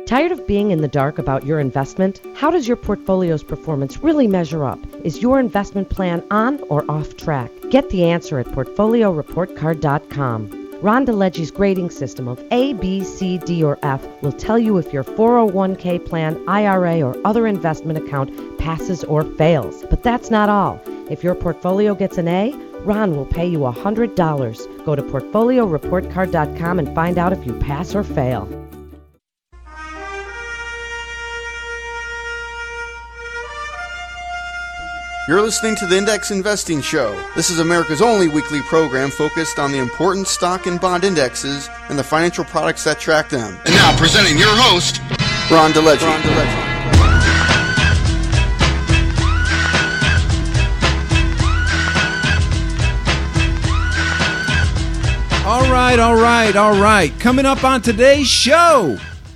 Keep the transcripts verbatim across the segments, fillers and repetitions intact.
Tired of being in the dark about your investment? How does your portfolio's performance really measure up? Is your investment plan on or off track? Get the answer at portfolio report card dot com. Ron DeLegge's grading system of A, B, C, D, or F will tell you if your four oh one k plan, I R A, or other investment account passes or fails. But that's not all. If your portfolio gets an A, Ron will pay you one hundred dollars. Go to portfolio report card dot com and find out if you pass or fail. You're listening to the Index Investing Show. This is America's only weekly program focused on the important stock and bond indexes and the financial products that track them. And now presenting your host, Ron DeLegge. Ron DeLegge. All right, all right, all right. Coming up on today's show,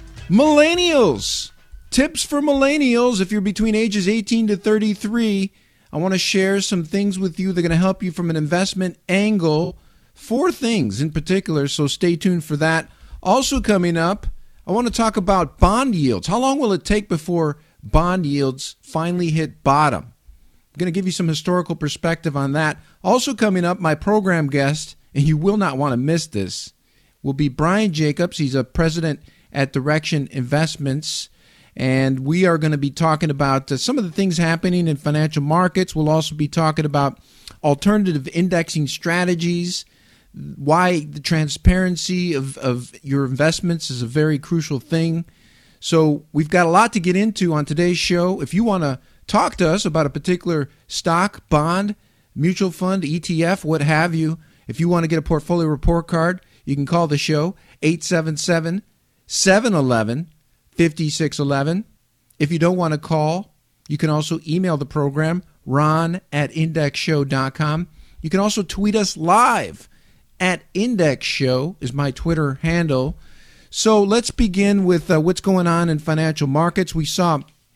millennials. Tips for millennials if you're between ages eighteen to thirty-three. I want to share some things with you that are going to help you from an investment angle. Four things in particular, so stay tuned for that. Also coming up, I want to talk about bond yields. How long will it take before bond yields finally hit bottom? I'm going to give you some historical perspective on that. Also coming up, my program guest, and you will not want to miss this, will be Brian Jacobs. He's a president at Direction Investments. And we are going to be talking about uh, some of the things happening in financial markets. We'll also be talking about alternative indexing strategies, why the transparency of, of your investments is a very crucial thing. So we've got a lot to get into on today's show. If you want to talk to us about a particular stock, bond, mutual fund, E T F, what have you, if you want to get a portfolio report card, you can call the show, eight seven seven, seven one one, five six one one. If you don't want to call, you can also email the program, ron at index show dot com. You can also tweet us live at indexshow is my Twitter handle. So let's begin with uh, what's going on in financial markets. We saw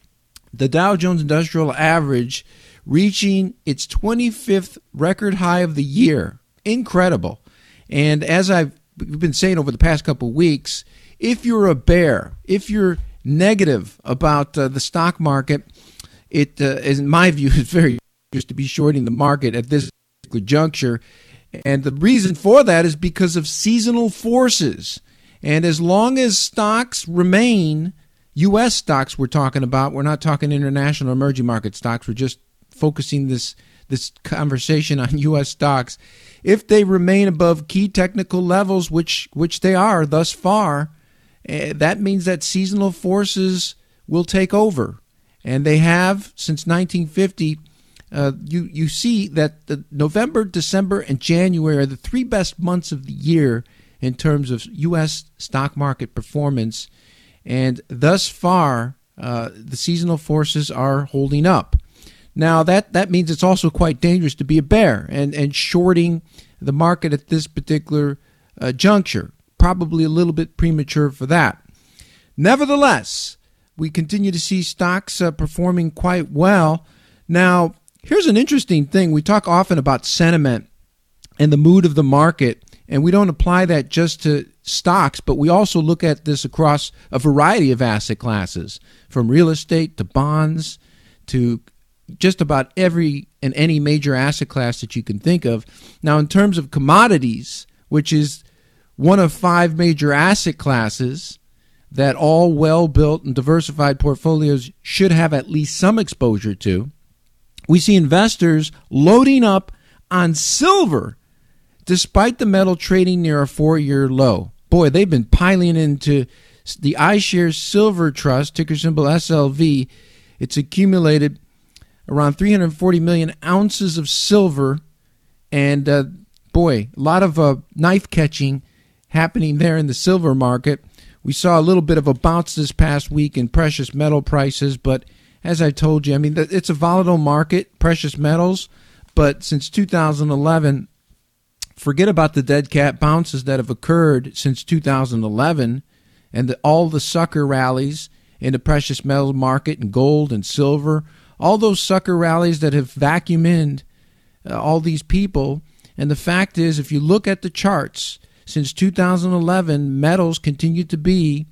the Dow Jones Industrial Average reaching its twenty-fifth record high of the year. Incredible. And as I've been saying over the past couple of weeks, if you're a bear, if you're negative about uh, the stock market, it, uh, in my view, is very dangerous to be shorting the market at this juncture. And the reason for that is because of seasonal forces. And as long as stocks remain, U S stocks we're talking about, we're not talking international emerging market stocks, we're just focusing this, this conversation on U S stocks. If they remain above key technical levels, which which they are thus far, uh, that means that seasonal forces will take over. And they have since nineteen fifty. Uh, you, you see that the November, December, and January are the three best months of the year in terms of U S stock market performance. And thus far, uh, the seasonal forces are holding up. Now, that, that means it's also quite dangerous to be a bear and, and shorting the market at this particular uh, juncture. Probably a little bit premature for that. Nevertheless, we continue to see stocks uh, performing quite well. Now, here's an interesting thing. We talk often about sentiment and the mood of the market, and we don't apply that just to stocks, but we also look at this across a variety of asset classes, from real estate to bonds to just about every and any major asset class that you can think of. Now, in terms of commodities, which is one of five major asset classes that all well-built and diversified portfolios should have at least some exposure to, we see investors loading up on silver despite the metal trading near a four-year low. Boy, they've been piling into the iShares Silver Trust, ticker symbol S L V. It's accumulated around three hundred forty million ounces of silver, and uh, boy, a lot of uh, knife catching happening there in the silver market. We saw a little bit of a bounce this past week in precious metal prices, but as I told you, I mean, it's a volatile market, precious metals, but since two thousand eleven, forget about the dead cat bounces that have occurred since two thousand eleven and the, all the sucker rallies in the precious metal market and gold and silver, all those sucker rallies that have vacuumed uh, all these people. And the fact is, if you look at the charts, since two thousand eleven, metals continue to be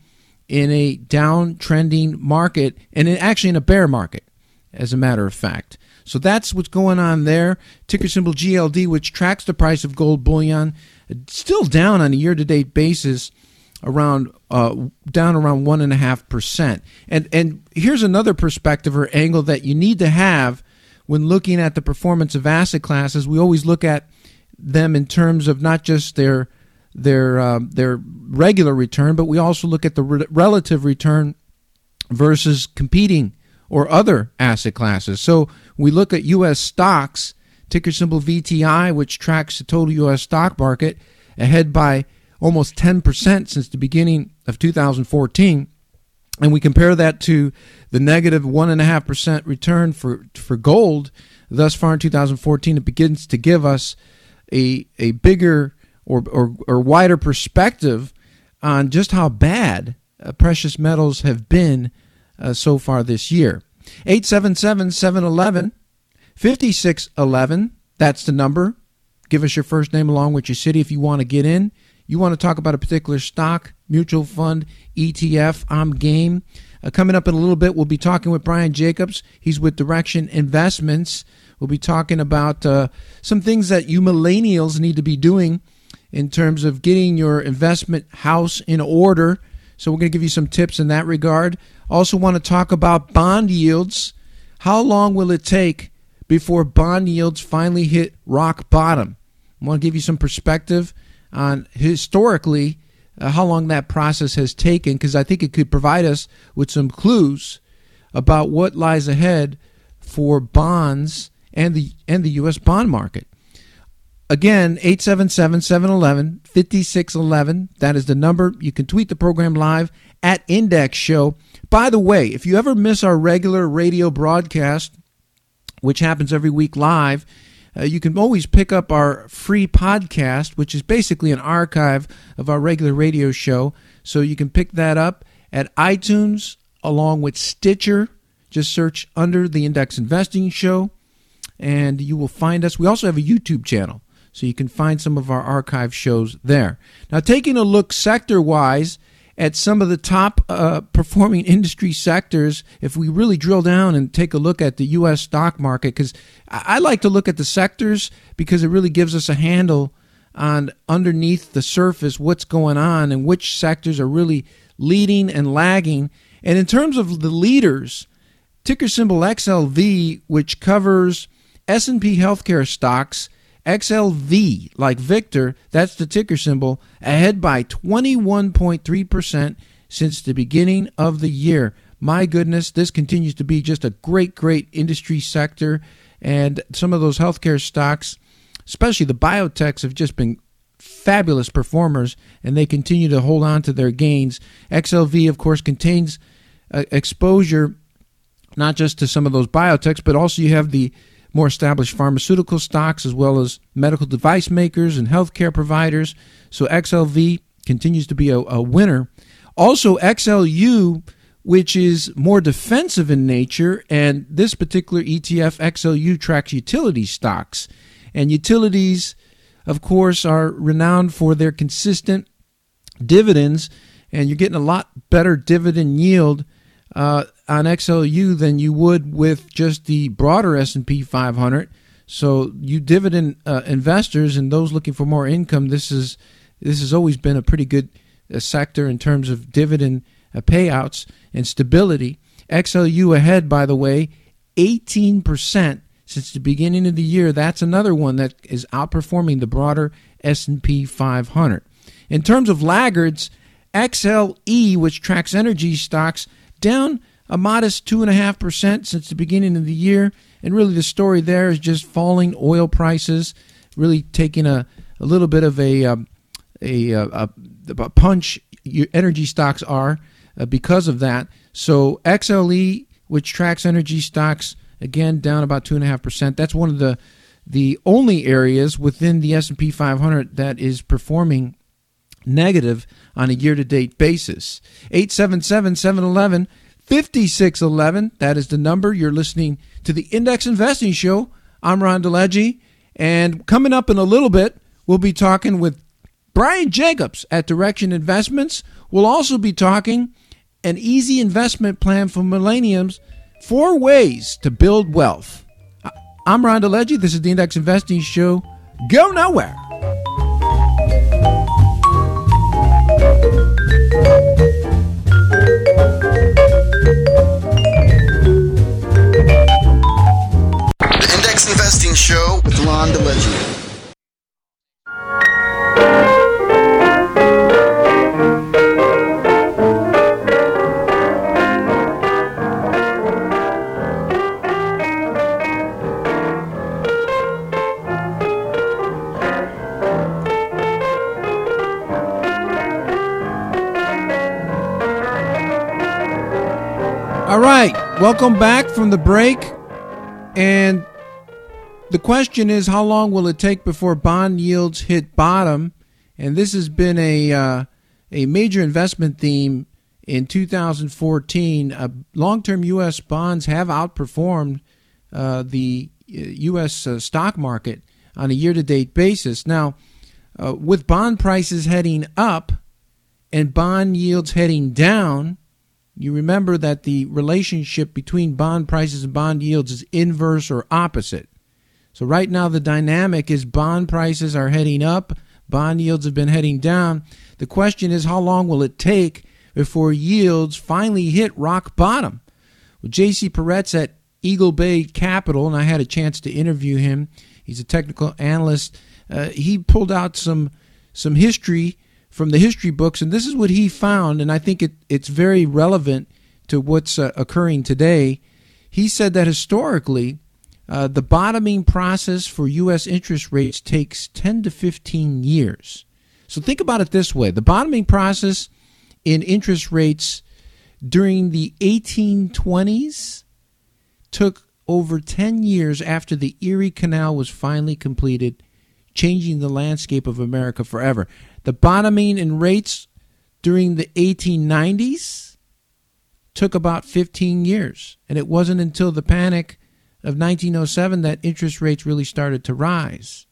in a downtrending market, and in, actually in a bear market, as a matter of fact. So that's what's going on there. Ticker symbol G L D, which tracks the price of gold bullion, still down on a year-to-date basis, around uh, down around one and a half percent. And and here's another perspective or angle that you need to have when looking at the performance of asset classes. We always look at them in terms of not just their their um, their regular return, but we also look at the re- relative return versus competing or other asset classes. So we look at U S stocks, ticker symbol V T I, which tracks the total U S stock market, ahead by almost ten percent since the beginning of two thousand fourteen. And we compare that to the negative one point five percent return for, for gold thus far in two thousand fourteen. It begins to give us a a bigger or, or, or wider perspective on just how bad uh, precious metals have been uh, so far this year. eight seven seven, seven one one, five six one one, that's the number. Give us your first name along with your city if you want to get in. You want to talk about a particular stock, mutual fund, E T F, I'm game. Uh, coming up in a little bit, we'll be talking with Brian Jacobs. He's with Direction Investments. We'll be talking about uh, some things that you millennials need to be doing in terms of getting your investment house in order. So we're going to give you some tips in that regard. Also want to talk about bond yields. How long will it take before bond yields finally hit rock bottom? I want to give you some perspective on historically uh, how long that process has taken, because I think it could provide us with some clues about what lies ahead for bonds and the and the U S bond market. Again, eight seven seven, seven one one, five six one one. That is the number. You can tweet the program live at Index Show. By the way, if you ever miss our regular radio broadcast, which happens every week live, uh, you can always pick up our free podcast, which is basically an archive of our regular radio show. So you can pick that up at iTunes along with Stitcher. Just search under the Index Investing Show, and you will find us. We also have a YouTube channel, so you can find some of our archive shows there. Now, taking a look sector-wise at some of the top uh, performing industry sectors, if we really drill down and take a look at the U S stock market, because I like to look at the sectors because it really gives us a handle on underneath the surface what's going on and which sectors are really leading and lagging. And in terms of the leaders, ticker symbol X L V, which covers S and P healthcare stocks, X L V, like Victor, that's the ticker symbol, ahead by twenty-one point three percent since the beginning of the year. My goodness, this continues to be just a great, great industry sector. And some of those healthcare stocks, especially the biotechs, have just been fabulous performers, and they continue to hold on to their gains. X L V, of course, contains uh, exposure not just to some of those biotechs, but also you have the more established pharmaceutical stocks as well as medical device makers and healthcare providers. So X L V continues to be a, a winner. Also X L U, which is more defensive in nature, and this particular E T F, X L U, tracks utility stocks. And utilities, of course, are renowned for their consistent dividends, and you're getting a lot better dividend yield Uh, on X L U than you would with just the broader S and P five hundred. So you dividend uh, investors and those looking for more income, this is this has always been a pretty good uh, sector in terms of dividend uh, payouts and stability. X L U ahead, by the way, eighteen percent since the beginning of the year. That's another one that is outperforming the broader S and P five hundred. In terms of laggards, X L E, which tracks energy stocks, down a modest two point five percent since the beginning of the year. And really the story there is just falling oil prices, really taking a, a little bit of a, um, a, a, a punch your energy stocks are uh, because of that. So X L E, which tracks energy stocks, again, down about two point five percent. That's one of the, the only areas within the S and P five hundred that is performing negative on a year-to-date basis. eight seven seven, seven one one, five six one one. That is the number. You're listening to the Index Investing Show. I'm Ron DeLegge. And coming up in a little bit, we'll be talking with Brian Jacobs at Direction Investments. We'll also be talking an easy investment plan for millennials, four ways to build wealth. I'm Ron DeLegge. This is the Index Investing Show. Go nowhere. The Index Investing Show with Ron DeLegge. All right, welcome back from the break. And the question is, how long will it take before bond yields hit bottom? And this has been a uh, a major investment theme in two thousand fourteen. Uh, long-term U S bonds have outperformed uh, the U S uh, stock market on a year-to-date basis. Now, uh, with bond prices heading up and bond yields heading down, you remember that the relationship between bond prices and bond yields is inverse or opposite. So right now the dynamic is bond prices are heading up, bond yields have been heading down. The question is, how long will it take before yields finally hit rock bottom? Well, J C Peretz at Eagle Bay Capital, and I had a chance to interview him. He's a technical analyst. Uh, he pulled out some some history from the history books, and this is what he found, and I think it, it's very relevant to what's uh, occurring today. He said that historically, uh, the bottoming process for U S interest rates takes ten to fifteen years. So think about it this way. The bottoming process in interest rates during the eighteen twenties took over ten years after the Erie Canal was finally completed, changing the landscape of America forever. The bottoming in rates during the eighteen nineties took about fifteen years, and it wasn't until the panic of nineteen oh seven that interest rates really started to rise.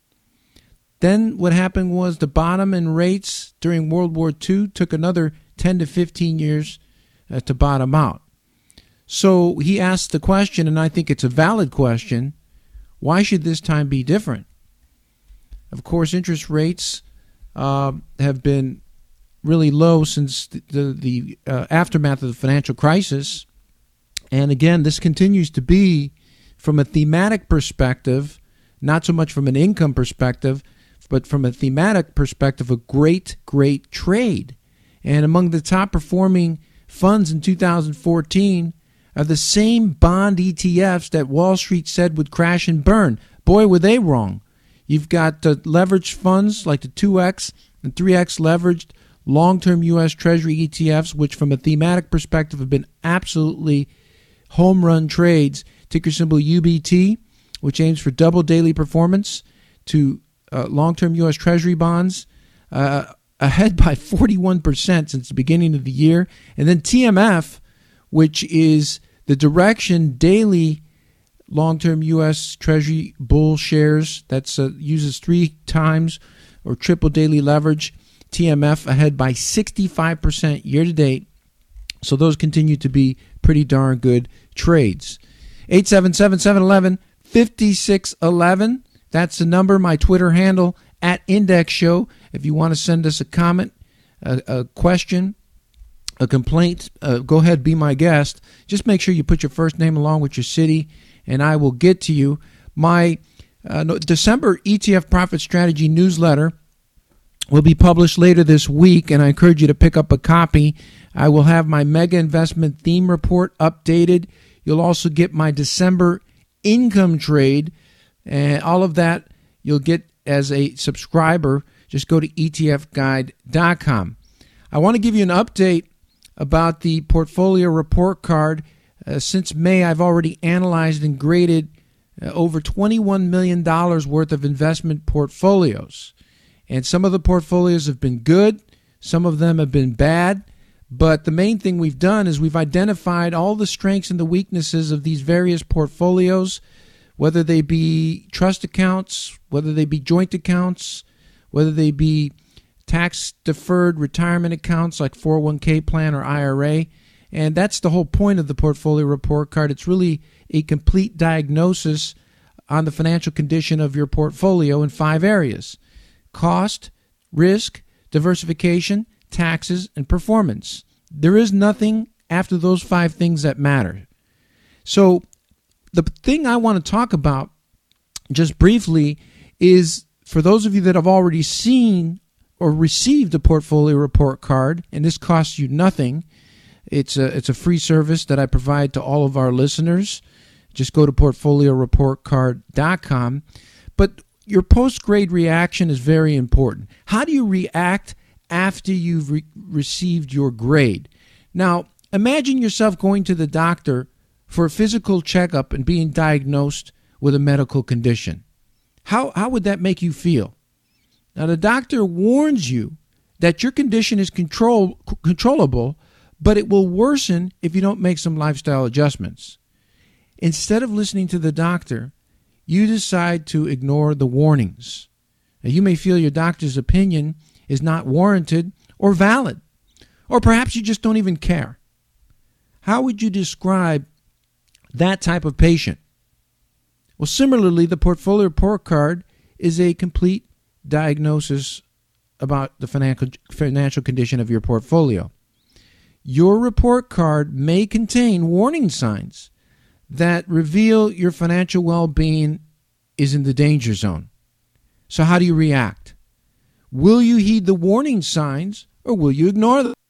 Then what happened was the bottom in rates during World War Two took another ten to fifteen years uh, to bottom out. So he asked the question, and I think it's a valid question, why should this time be different? Of course, interest rates uh, have been really low since the, the, the uh, aftermath of the financial crisis. And again, this continues to be, from a thematic perspective, not so much from an income perspective, but from a thematic perspective, a great, great trade. And among the top performing funds in two thousand fourteen are the same bond E T Fs that Wall Street said would crash and burn. Boy, were they wrong. You've got uh, leveraged funds like the two X and three X leveraged long-term U S Treasury E T Fs, which from a thematic perspective have been absolutely home run trades. Ticker symbol U B T, which aims for double daily performance, to uh, long-term U S Treasury bonds, uh, ahead by forty-one percent since the beginning of the year. And then T M F, which is the direction daily long-term U S Treasury bull shares, that's uh, uses three times or triple daily leverage. T M F ahead by sixty-five percent year-to-date. So those continue to be pretty darn good trades. eight seven seven, seven one one, five six one one. That's the number, my Twitter handle, at Index Show. If you want to send us a comment, a, a question, a complaint, uh, go ahead, be my guest. Just make sure you put your first name along with your city, and I will get to you. My uh, December E T F Profit Strategy newsletter will be published later this week, and I encourage you to pick up a copy. I will have my Mega Investment Theme Report updated. You'll also get my December income trade, and all of that you'll get as a subscriber. Just go to E T F guide dot com. I want to give you an update about the portfolio report card. Uh, since May, I've already analyzed and graded uh, over twenty-one million dollars worth of investment portfolios. And some of the portfolios have been good, some of them have been bad, but the main thing we've done is we've identified all the strengths and the weaknesses of these various portfolios, whether they be trust accounts, whether they be joint accounts, whether they be tax-deferred retirement accounts like four oh one k plan or I R A. And that's the whole point of the portfolio report card. It's really a complete diagnosis on the financial condition of your portfolio in five areas: cost, risk, diversification, taxes, and performance. There is nothing after those five things that matter. So the thing I want to talk about just briefly is, for those of you that have already seen or received a portfolio report card, and this costs you nothing, it's a, it's a free service that I provide to all of our listeners. Just go to portfolio report card dot com. But your post-grade reaction is very important. How do you react after you've re- received your grade? Now, imagine yourself going to the doctor for a physical checkup and being diagnosed with a medical condition. How how would that make you feel? Now, the doctor warns you that your condition is control, controllable, but it will worsen if you don't make some lifestyle adjustments. Instead of listening to the doctor, you decide to ignore the warnings. Now, you may feel your doctor's opinion is not warranted or valid, or perhaps you just don't even care. How would you describe that type of patient? Well, similarly, the portfolio report card is a complete diagnosis about the financial financial condition of your portfolio. Your report card may contain warning signs that reveal your financial well-being is in the danger zone. So how do you react? Will you heed the warning signs, or will you ignore them?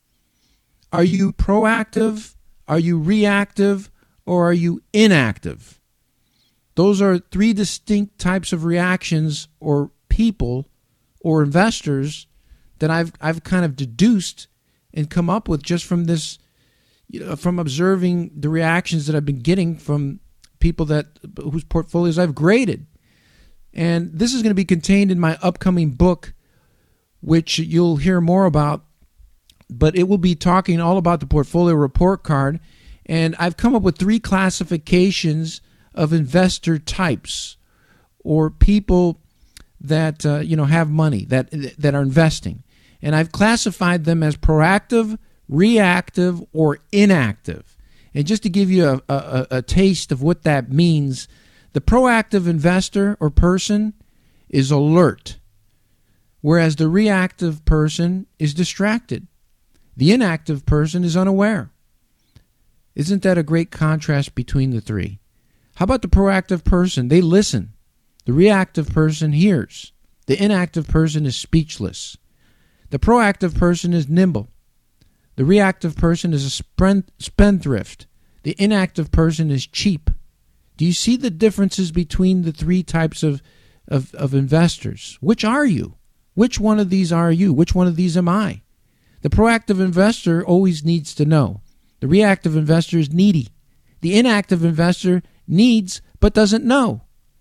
Are you proactive? Are you reactive? Or are you inactive? Those are three distinct types of reactions or people or investors that I've I've kind of deduced and come up with just from this, you know, from observing the reactions that I've been getting from people that whose portfolios I've graded. And this is going to be contained in my upcoming book, which you'll hear more about, but it will be talking all about the portfolio report card. And I've come up with three classifications of investor types, or people that uh, you know have money that that are investing, and I've classified them as proactive, reactive, or inactive. And just to give you a, a, a taste of what that means, the proactive investor or person is alert, whereas the reactive person is distracted. The inactive person is unaware. Isn't that a great contrast between the three? How about the proactive person? They listen. The reactive person hears. The inactive person is speechless. The proactive person is nimble. The reactive person is a spendthrift. The inactive person is cheap. Do you see the differences between the three types of, of, of investors? Which are you? Which one of these are you? Which one of these am I? The proactive investor always needs to know. The reactive investor is needy. The inactive investor needs but doesn't know.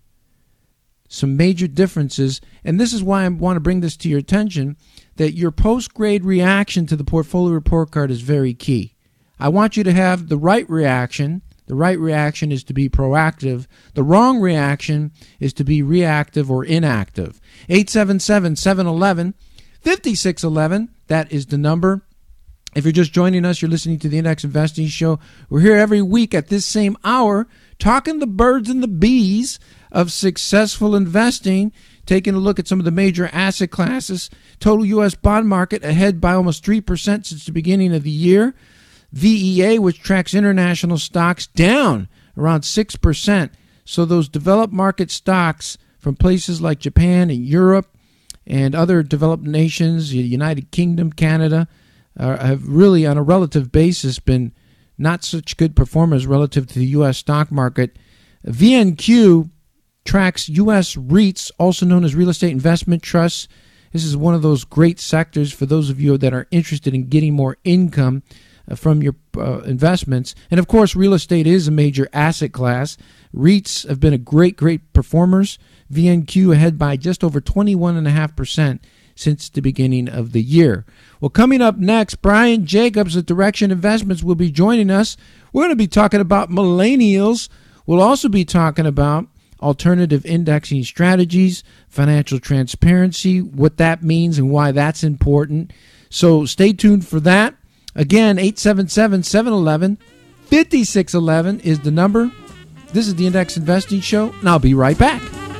Some major differences, and this is why I want to bring this to your attention, that your post-grade reaction to the portfolio report card is very key. I want you to have the right reaction. The right reaction is to be proactive. The wrong reaction is to be reactive or inactive. eight seven seven, seven one one, five six one one, that is the number. If you're just joining us, you're listening to the Index Investing Show. We're here every week at this same hour, talking the birds and the bees of successful investing, taking a look at some of the major asset classes. Total U S bond market ahead by almost three percent since the beginning of the year. V E A, which tracks international stocks, down around six percent. So those developed market stocks from places like Japan and Europe and other developed nations, the United Kingdom, Canada, uh, have really, on a relative basis, been not such good performers relative to the U S stock market. V N Q tracks U S REITs, also known as real estate investment trusts. This is one of those great sectors for those of you that are interested in getting more income uh, from your uh, investments. And of course, real estate is a major asset class. REITs have been a great, great performers. V N Q ahead by just over twenty-one point five percent since the beginning of the year. Well, coming up next, Brian Jacobs at Direction Investments will be joining us. We're going to be talking about millennials. We'll also be talking about alternative indexing strategies, financial transparency, what that means and why that's important. So stay tuned for that. Again, eight seven seven, seven one one, five six one one is the number. This is the Index Investing Show, and I'll be right back.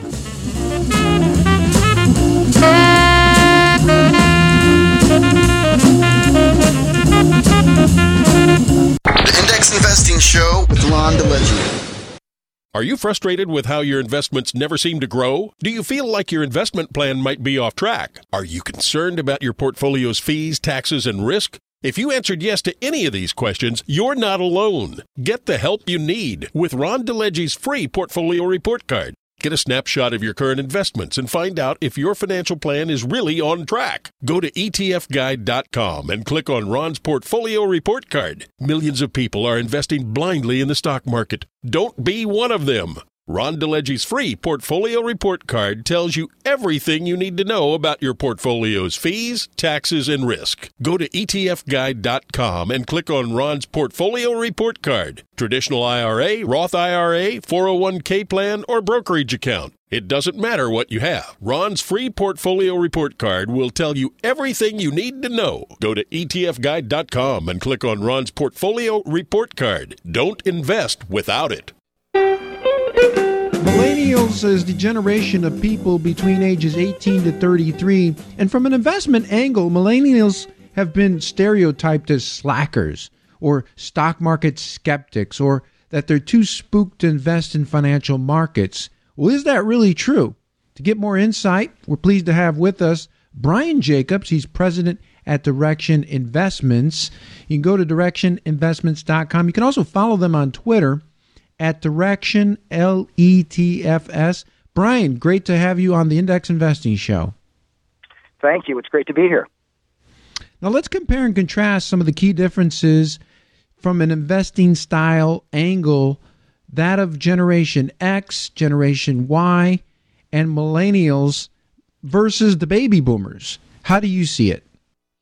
The Index Investing Show with Ron DeLegge. Are you frustrated with how your investments never seem to grow? Do you feel like your investment plan might be off track? Are you concerned about your portfolio's fees, taxes, and risk? If you answered yes to any of these questions, you're not alone. Get the help you need with Ron DeLegge's free portfolio report card. Get a snapshot of your current investments and find out if your financial plan is really on track. Go to E T F guide dot com and click on Ron's portfolio report card. Millions of people are investing blindly in the stock market. Don't be one of them. Ron DeLegge's free portfolio report card tells you everything you need to know about your portfolio's fees, taxes, and risk. Go to E T F guide dot com and click on Ron's portfolio report card. Traditional I R A, Roth I R A, four oh one k plan, or brokerage account. It doesn't matter what you have. Ron's free portfolio report card will tell you everything you need to know. Go to E T F guide dot com and click on Ron's portfolio report card. Don't invest without it. Millennials is the generation of people between ages eighteen to thirty-three. And from an investment angle, millennials have been stereotyped as slackers or stock market skeptics, or that they're too spooked to invest in financial markets. Well, is that really true? To get more insight, we're pleased to have with us Brian Jacobs. He's president at Direction Investments. You can go to direction investments dot com. You can also follow them on Twitter at Direction L E T F S. Brian, great to have you on the Index Investing Show. Thank you. It's great to be here. Now let's compare and contrast some of the key differences from an investing style angle, that of Generation X, Generation Y, and millennials versus the baby boomers. How do you see it?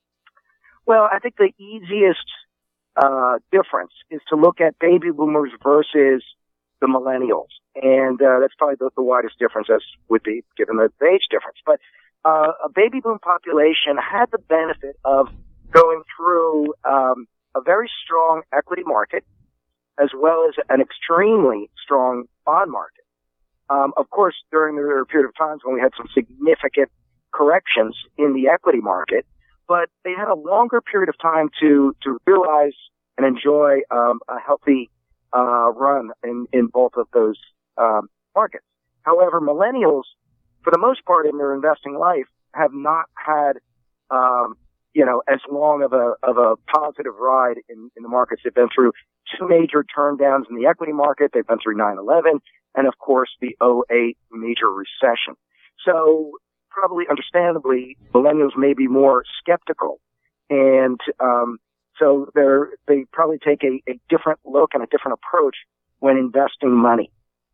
Well, I think the easiest uh, difference is to look at baby boomers versus the millennials. And uh, that's probably the, the widest difference, as would be given the age difference. But uh, a baby boom population had the benefit of going through um, a very strong equity market as well as an extremely strong bond market. Um, of course, during the period of times when we had some significant corrections in the equity market, but they had a longer period of time to, to realize and enjoy um, a healthy uh, run in, in both of those um, markets. However, millennials, for the most part in their investing life, have not had, um, you know, as long of a of a positive ride in, in the markets. They've been through two major turndowns in the equity market. They've been through nine eleven and, of course, the oh eight major recession. So probably understandably, millennials may be more skeptical. And um, so they're, they probably take a, a different look and a different approach when investing money.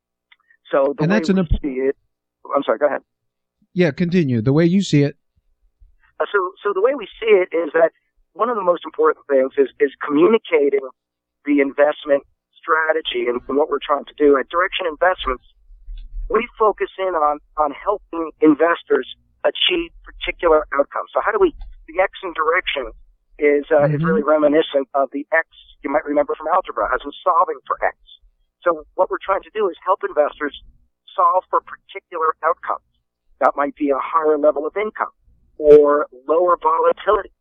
So the and way that's we an, see it, I'm sorry, go ahead. Yeah, continue. The way you see it. Uh, so, so the way we see it is that one of the most important things is, is communicating the investment strategy and what we're trying to do. At Direction Investments, we focus in on, on helping investors achieve particular outcomes. So how do we, the X in Direction is, uh, mm-hmm. is really reminiscent of the X you might remember from algebra as in solving for X. So what we're trying to do is help investors solve for particular outcomes. That might be a higher level of income or lower volatility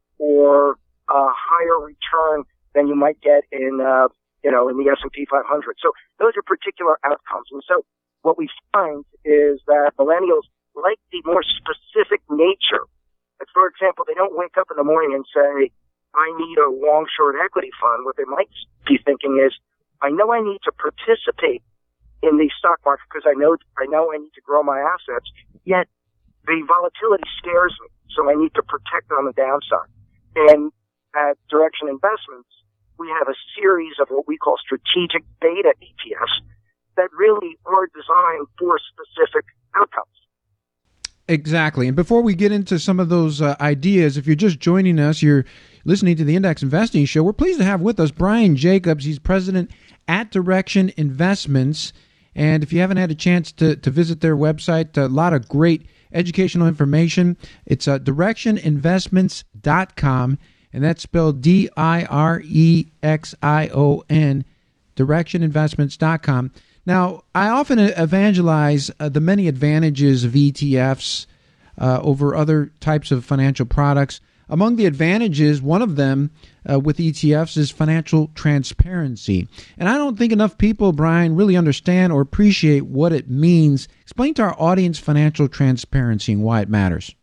or a higher return than you might get in, uh, you know, in the S and P five hundred. So those are particular outcomes. And so what we find is that millennials like the more specific nature. Like, for example, they don't wake up in the morning and say, I need a long short equity fund. What they might be thinking is, I know I need to participate in the stock market because I know, I know I need to grow my assets, yet the volatility scares me. So I need to protect on the downside. And at Direction Investments, we have a series of what we call strategic beta E T Fs that really are designed for specific outcomes. Exactly. And before we get into some of those uh, ideas, if you're just joining us, you're listening to the Index Investing Show. We're pleased to have with us Brian Jacobs. He's president at Direction Investments. And if you haven't had a chance to, to visit their website, a lot of great educational information. It's uh, direction investments dot com. and that's spelled D I R E X I O N, direction investments dot com. Now, I often evangelize uh, the many advantages of E T Fs uh, over other types of financial products. Among the advantages, one of them uh, with E T Fs is financial transparency. And I don't think enough people, Brian, really understand or appreciate what it means. Explain to our audience financial transparency and why it matters.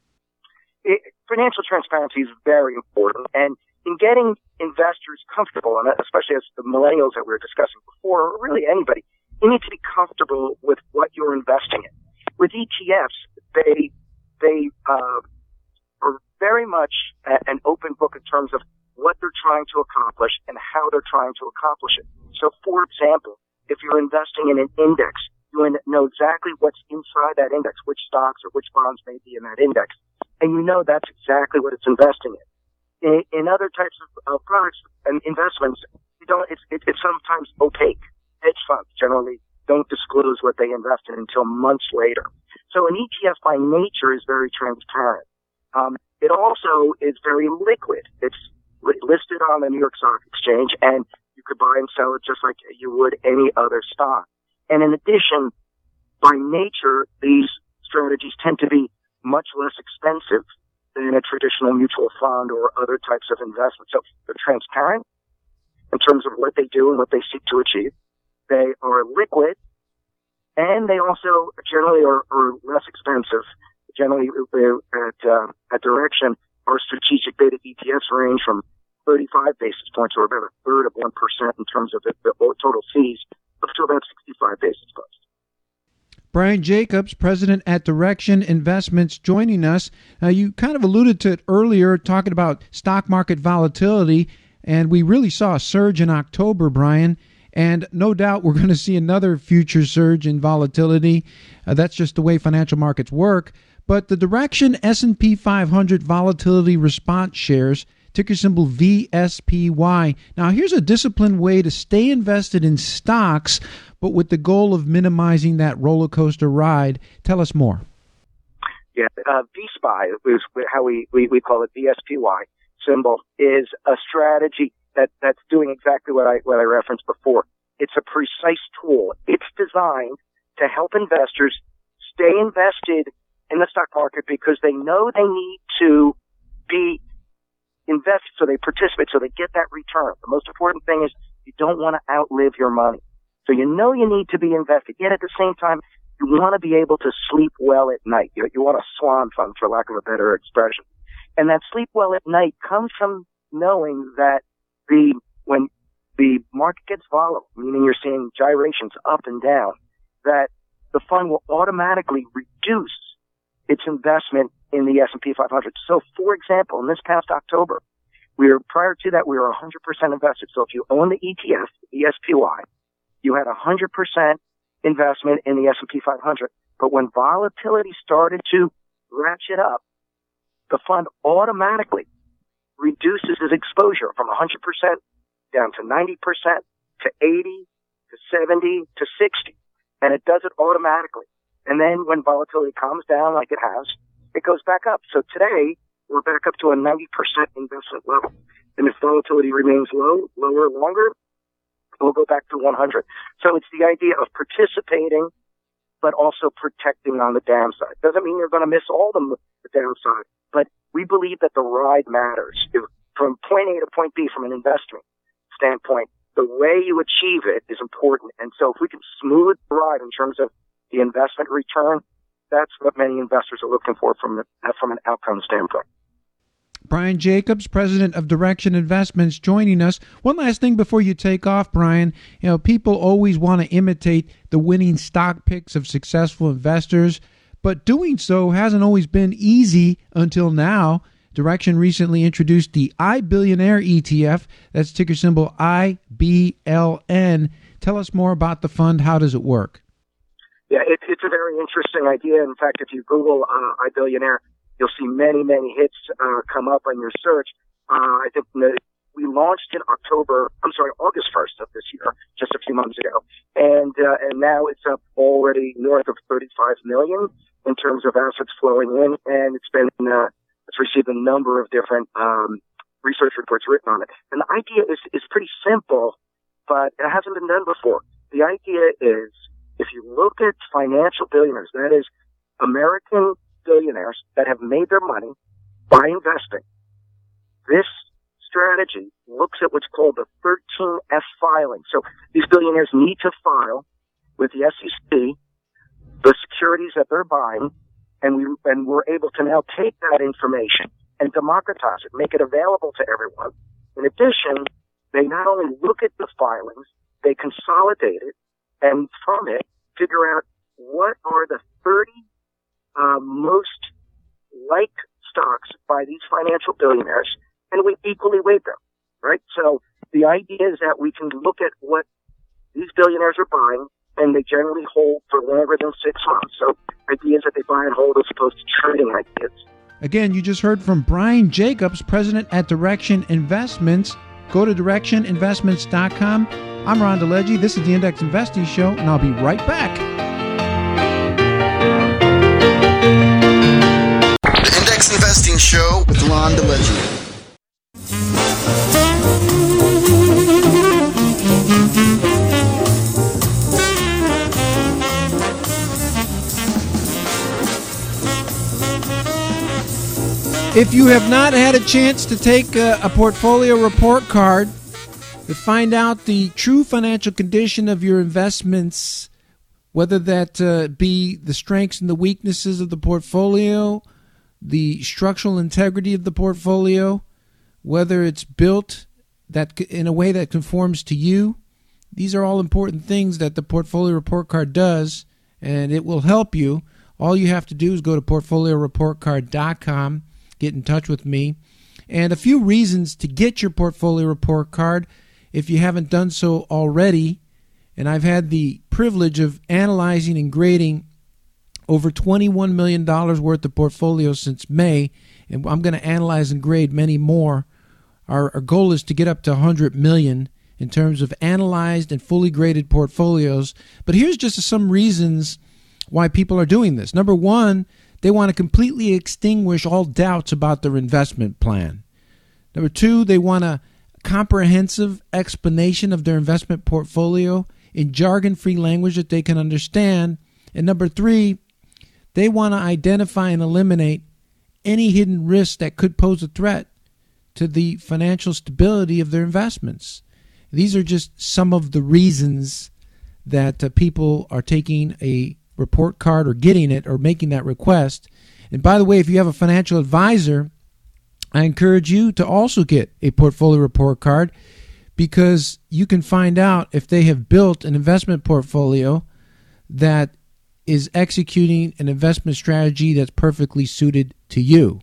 It, financial transparency is very important. And in getting investors comfortable, and especially as the millennials that we were discussing before, or really anybody, you need to be comfortable with what you're investing in. With E T Fs, they they uh, are very much an open book in terms of what they're trying to accomplish and how they're trying to accomplish it. So, for example, if you're investing in an index, you know exactly what's inside that index, which stocks or which bonds may be in that index, and you know that's exactly what it's investing in. In, in other types of uh, products and investments, you don't. It's it, it's sometimes opaque. Hedge funds generally don't disclose what they invest in until months later. So an E T F by nature is very transparent. Um, it also is very liquid. It's li- listed on the New York Stock Exchange, and you could buy and sell it just like you would any other stock. And in addition, by nature, these strategies tend to be much less expensive than a traditional mutual fund or other types of investment. So they're transparent in terms of what they do and what they seek to achieve. They are liquid, and they also generally are, are less expensive. Generally, at, uh, at Direction, our strategic beta E T Fs range from thirty-five basis points, or about a third of one percent in terms of the, the total fees, up to about sixty-five basis points. Brian Jacobs, president at Direction Investments, joining us. Uh, you kind of alluded to it earlier, talking about stock market volatility, and we really saw a surge in October, Brian. And no doubt we're going to see another future surge in volatility. Uh, that's just the way financial markets work. But the Direction S and P five hundred Volatility Response Shares, ticker symbol V S P Y. Now, here's a disciplined way to stay invested in stocks, but with the goal of minimizing that roller coaster ride. Tell us more. Yeah, uh, V S P Y is how we, we, we call it, V S P Y symbol, is a strategy that, that's doing exactly what I, what I referenced before. It's a precise tool. It's designed to help investors stay invested in the stock market because they know they need to be invested so they participate, so they get that return. The most important thing is you don't want to outlive your money. So you know you need to be invested, yet at the same time, you want to be able to sleep well at night. You, you want a swan fund, for lack of a better expression. And that sleep well at night comes from knowing that the when the market gets volatile, meaning you're seeing gyrations up and down, that the fund will automatically reduce its investment in the S and P five hundred. So, for example, in this past October, we were prior to that we were one hundred percent invested. So if you own the E T F, the E S P Y, you had one hundred percent investment in the S and P five hundred. But when volatility started to ratchet up, the fund automatically reduces its exposure from one hundred percent down to ninety percent to eighty to seventy to sixty. And it does it automatically. And then when volatility calms down like it has, it goes back up. So today, we're back up to a ninety percent investment level. And if volatility remains low, lower, longer, we'll go back to one hundred. So it's the idea of participating, but also protecting on the downside. Doesn't mean you're going to miss all the, the downside, but we believe that the ride matters. If, from point A to point B, from an investment standpoint, the way you achieve it is important. And so if we can smooth the ride in terms of the investment return, that's what many investors are looking for from, the, from an outcome standpoint. Brian Jacobs, president of Direction Investments, joining us. One last thing before you take off, Brian. You know, people always want to imitate the winning stock picks of successful investors, but doing so hasn't always been easy until now. Direction recently introduced the iBillionaire E T F. That's ticker symbol I B L N. Tell us more about the fund. How does it work? Yeah, it, it's a very interesting idea. In fact, if you Google uh, iBillionaire, you'll see many, many hits uh, come up on your search. Uh, I think the, we launched in October, I'm sorry, August first of this year, just a few months ago. And uh, and now it's up already north of thirty-five million in terms of assets flowing in. And it's been, uh, it's received a number of different um, research reports written on it. And the idea is, is pretty simple, but it hasn't been done before. The idea is, if you look at financial billionaires, that is, American billionaires that have made their money by investing, this strategy looks at what's called the thirteen F filing. So these billionaires need to file with the S E C the securities that they're buying, and we and we're able to now take that information and democratize it, make it available to everyone. In addition, they not only look at the filings, they consolidate it, and from it, figure out what are the thirty uh, most liked stocks by these financial billionaires, and we equally weight them, right? So the idea is that we can look at what these billionaires are buying, and they generally hold for longer than six months. So ideas that they buy and hold as opposed to trading ideas. Again, you just heard from Brian Jacobs, president at Direction Investments. Go to direction investments dot com. I'm Ron DeLegge. This is the Index Investing Show, and I'll be right back. The Index Investing Show with Ron DeLegge. If you have not had a chance to take a, a portfolio report card to find out the true financial condition of your investments, whether that uh, be the strengths and the weaknesses of the portfolio, the structural integrity of the portfolio, whether it's built that in a way that conforms to you, these are all important things that the portfolio report card does, and it will help you. All you have to do is go to portfolio report card dot com. Get in touch with me. And a few reasons to get your portfolio report card if you haven't done so already. And I've had the privilege of analyzing and grading over twenty-one million dollars worth of portfolios since May, and I'm going to analyze and grade many more. Our, our goal is to get up to one hundred million in terms of analyzed and fully graded portfolios. But here's just some reasons why people are doing this. Number one, they want to completely extinguish all doubts about their investment plan. Number two, they want a comprehensive explanation of their investment portfolio in jargon-free language that they can understand. And number three, they want to identify and eliminate any hidden risks that could pose a threat to the financial stability of their investments. These are just some of the reasons that uh, people are taking a report card or getting it or making that request. And by the way, if you have a financial advisor, I encourage you to also get a portfolio report card, because you can find out if they have built an investment portfolio that is executing an investment strategy that's perfectly suited to you.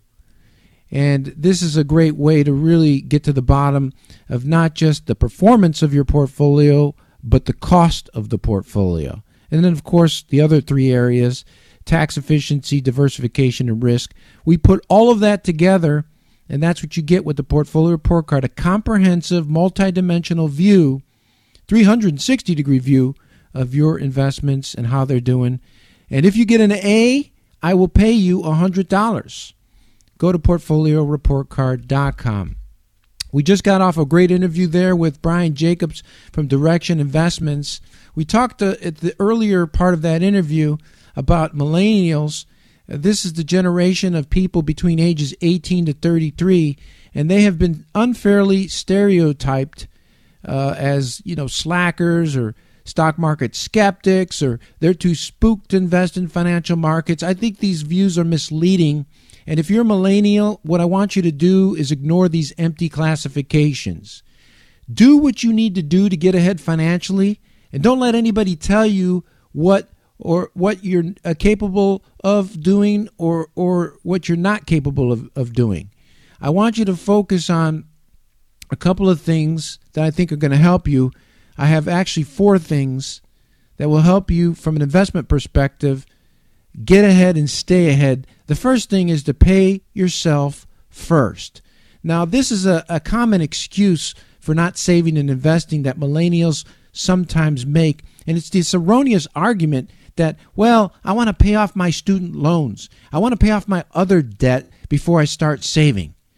And this is a great way to really get to the bottom of not just the performance of your portfolio, but the cost of the portfolio. And then, of course, the other three areas, tax efficiency, diversification, and risk. We put all of that together, and that's what you get with the portfolio report card, a comprehensive, multidimensional view, three hundred sixty degree view of your investments and how they're doing. And if you get an A, I will pay you one hundred dollars. Go to portfolio report card dot com. We just got off a great interview there with Brian Jacobs from Direction Investments. We talked uh, at the earlier part of that interview about millennials. Uh, this is the generation of people between ages eighteen to thirty-three, and they have been unfairly stereotyped uh, as, you know, slackers or stock market skeptics, or they're too spooked to invest in financial markets. I think these views are misleading. And if you're a millennial, what I want you to do is ignore these empty classifications. Do what you need to do to get ahead financially, and don't let anybody tell you what or what you're uh, capable of doing or or what you're not capable of, of doing. I want you to focus on a couple of things that I think are going to help you. I have actually four things that will help you from an investment perspective get ahead and stay ahead. The first thing is to pay yourself first. Now, this is a, a common excuse for not saving and investing that millennials sometimes make, and it's this erroneous argument that, well, I want to pay off my student loans. I want to pay off my other debt before I start saving.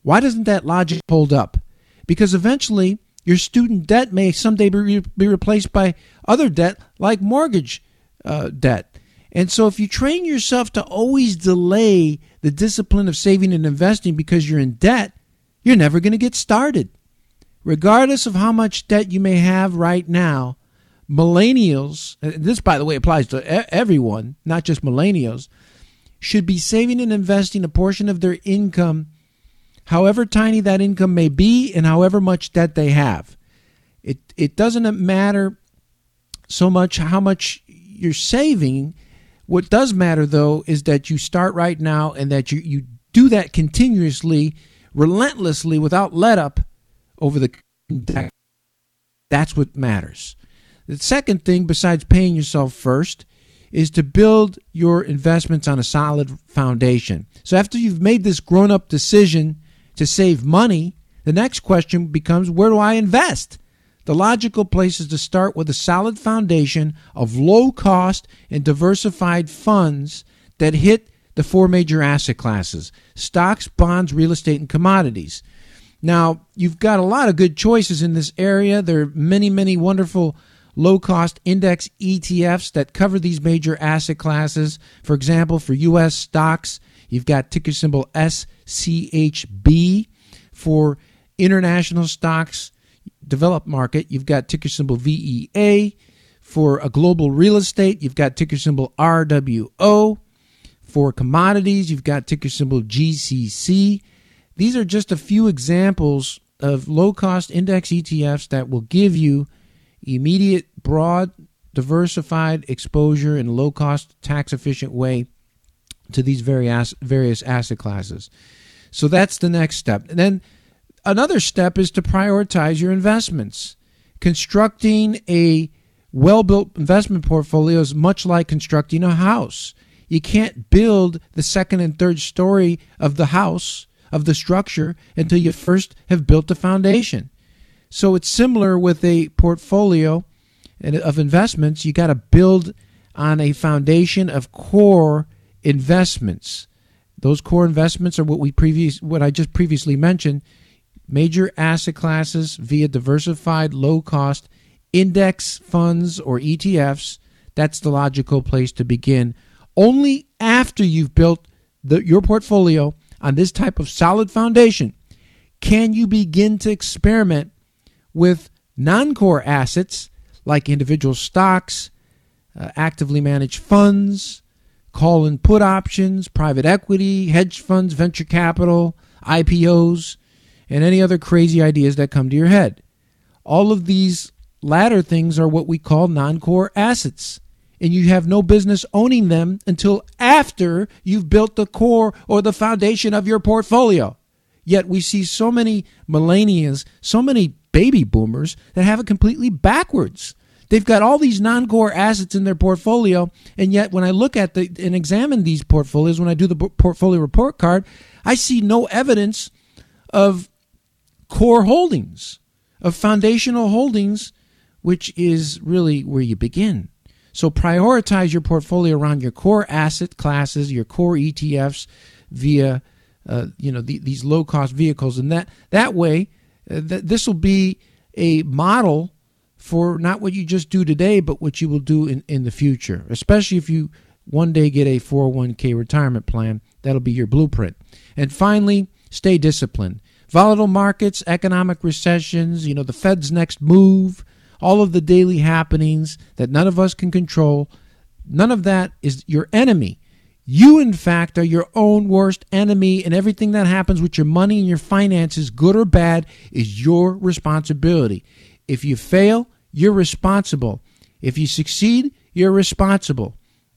Why doesn't that logic hold up? Because eventually your student debt may someday be, be replaced by other debt like mortgage uh, debt. And so if you train yourself to always delay the discipline of saving and investing because you're in debt, you're never going to get started. Regardless of how much debt you may have right now, millennials, and this, by the way, applies to everyone, not just millennials, should be saving and investing a portion of their income, however tiny that income may be and however much debt they have. It it doesn't matter so much how much you're saving. What does matter, though, is that you start right now and that you, you do that continuously, relentlessly, without let up over the debt. That's what matters. The second thing, besides paying yourself first, is to build your investments on a solid foundation. So after you've made this grown-up decision to save money, the next question becomes, where do I invest? The logical place is to start with a solid foundation of low-cost and diversified funds that hit the four major asset classes: stocks, bonds, real estate, and commodities. Now, you've got a lot of good choices in this area. There are many, many wonderful low-cost index E T Fs that cover these major asset classes. For example, for U S stocks, you've got ticker symbol S C H B. For international stocks, developed market, you've got ticker symbol V E A. For a global real estate, you've got ticker symbol R W O. For commodities, you've got ticker symbol G C C. These are just a few examples of low-cost index E T Fs that will give you immediate, broad, diversified exposure in a low-cost, tax-efficient way to these various various asset classes. So that's the next step. And then another step is to prioritize your investments. Constructing a well-built investment portfolio is much like constructing a house. You can't build the second and third story of the house, of the structure, until you first have built the foundation. So it's similar with a portfolio of investments. You got to build on a foundation of core investments. Those core investments are what we previous, what I just previously mentioned: major asset classes via diversified, low-cost index funds or E T Fs. That's the logical place to begin. Only after you've built the, your portfolio on this type of solid foundation can you begin to experiment with non-core assets like individual stocks, uh, actively managed funds, call and put options, private equity, hedge funds, venture capital, I P Os, and any other crazy ideas that come to your head. All of these latter things are what we call non-core assets, and you have no business owning them until after you've built the core or the foundation of your portfolio. Yet we see so many millennials, so many baby boomers that have it completely backwards. They've got all these non-core assets in their portfolio, and yet when I look at the and examine these portfolios, when I do the portfolio report card, I see no evidence of core holdings, of foundational holdings, which is really where you begin. So prioritize your portfolio around your core asset classes, your core E T Fs via uh, you know the, these low-cost vehicles, and that that way, uh, th- this will be a model for not what you just do today, but what you will do in, in the future, especially if you one day get a four oh one k retirement plan. That'll be your blueprint. And finally, stay disciplined. Volatile markets, economic recessions, you know, the Fed's next move, all of the daily happenings that none of us can control, none of that is your enemy. You, in fact, are your own worst enemy, and everything that happens with your money and your finances, good or bad, is your responsibility. If you fail, you're responsible. If you succeed, you're responsible.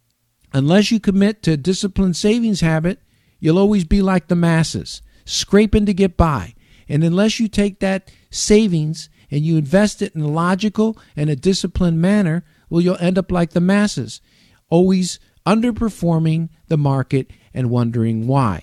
Unless you commit to a disciplined savings habit, you'll always be like the masses, scraping to get by. And unless you take that savings and you invest it in a logical and a disciplined manner, well, you'll end up like the masses, always underperforming the market and wondering why.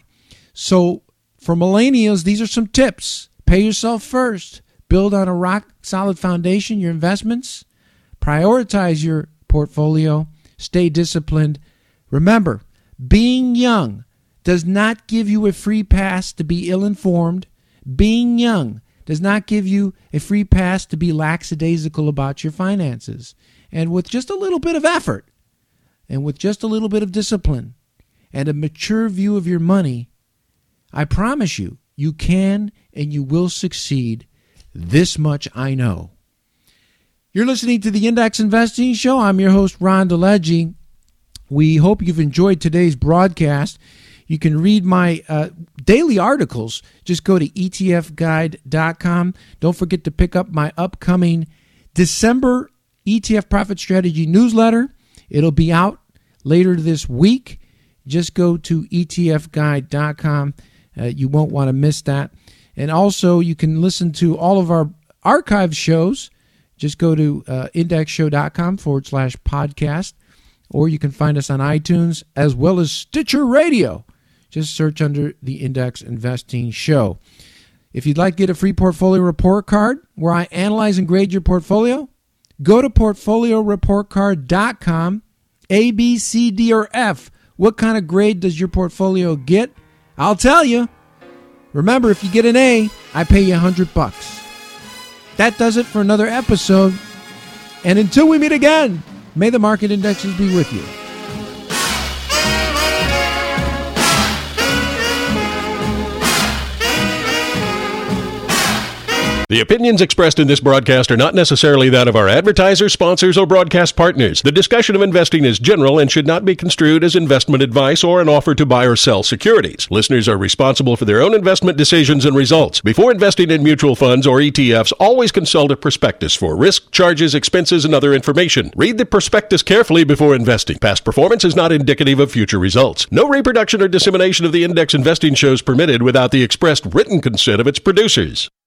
So for millennials, these are some tips. Pay yourself first. Build on a rock-solid foundation, your investments. Prioritize your portfolio. Stay disciplined. Remember, being young does not give you a free pass to be ill-informed, Being young does not give you a free pass to be lackadaisical about your finances. And with just a little bit of effort, and with just a little bit of discipline, and a mature view of your money, I promise you, you can and you will succeed. This much I know. You're listening to the Index Investing Show. I'm your host, Ron DeLegge. We hope you've enjoyed today's broadcast. You can read my uh, daily articles. Just go to E T F guide dot com. Don't forget to pick up my upcoming December E T F Profit Strategy newsletter. It'll be out later this week. Just go to E T F guide dot com. Uh, you won't want to miss that. And also, you can listen to all of our archive shows. Just go to uh, indexshow.com forward slash podcast. Or you can find us on iTunes as well as Stitcher Radio. Just search under the Index Investing Show. If you'd like to get a free portfolio report card where I analyze and grade your portfolio, go to portfolio report card dot com. A, B, C, D, or F. What kind of grade does your portfolio get? I'll tell you. Remember, if you get an A, I pay you a hundred bucks. That does it for another episode. And until we meet again, may the market indexes be with you. The opinions expressed in this broadcast are not necessarily that of our advertisers, sponsors, or broadcast partners. The discussion of investing is general and should not be construed as investment advice or an offer to buy or sell securities. Listeners are responsible for their own investment decisions and results. Before investing in mutual funds or E T Fs, always consult a prospectus for risk, charges, expenses, and other information. Read the prospectus carefully before investing. Past performance is not indicative of future results. No reproduction or dissemination of the Index Investing Show is permitted without the expressed written consent of its producers.